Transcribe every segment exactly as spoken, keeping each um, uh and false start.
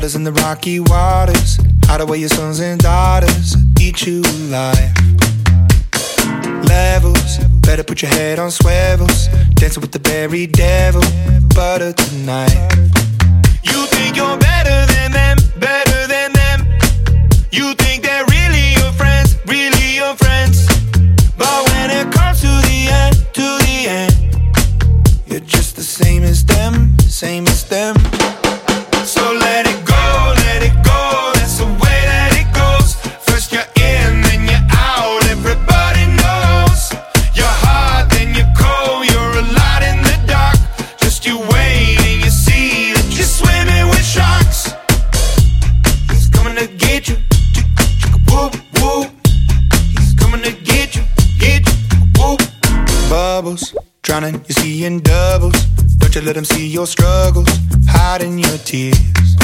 Daughters in the rocky waters, hide away your sons and daughters, eat you alive. Levels, better put your head on swivels, dancing with the berry devil, butter tonight. You think you're better than them, better than them. You think they're really your friends, really your friends. But when it comes to the end, to the end, you're just the same as them, same as them. So let it go, let it go, that's the way that it goes. First you're in, then you're out, everybody knows. You're hot, then you're cold, you're a lot in the dark. Just you wait and you see that you're swimming with sharks. He's coming to get you, whoop, whoop. He's coming to get you, get you, whoop. Bubbles, drowning, you see in doubles. Don't you let him see your struggles, hiding your tears.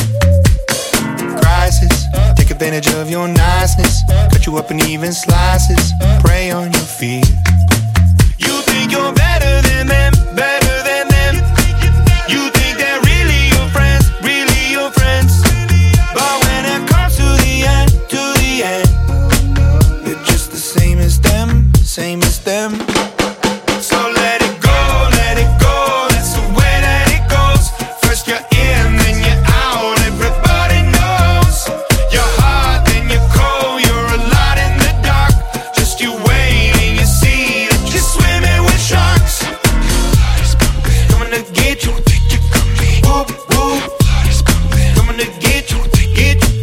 Crisis, take advantage of your niceness, cut you up in even slices, prey on your fears. You think you're better than them, better than them. You think they're really your friends, really your friends. But when it comes to the end, to the end, you're just the same as them, same as them. So let it go, let it go, that's the way that it goes. First you're in, then you're out, everybody knows. You're hot, then you're cold, you're a lot in the dark. Just you wait and you see that you're swimming with sharks. Coming to get you, whoop, whoop. Coming to get you, get you.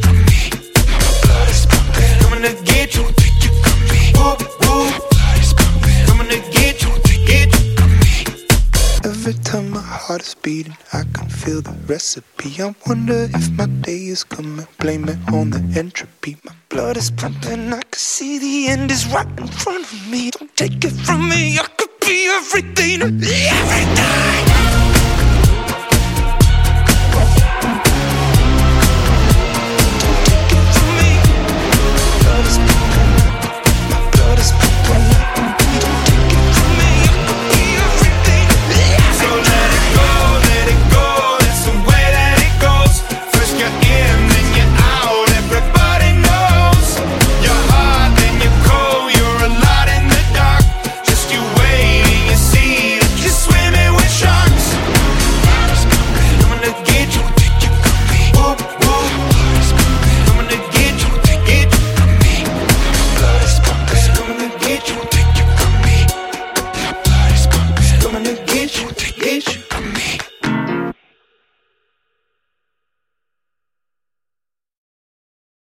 Coming to get you, whoop, whoop. Coming to get you, get you. Every time my heart is beating, I can feel the recipe. I wonder if my day is coming, blame it on the entropy. My blood is pumping, I can see the end is right in front of me. Don't take it from me, I could be everything, everything.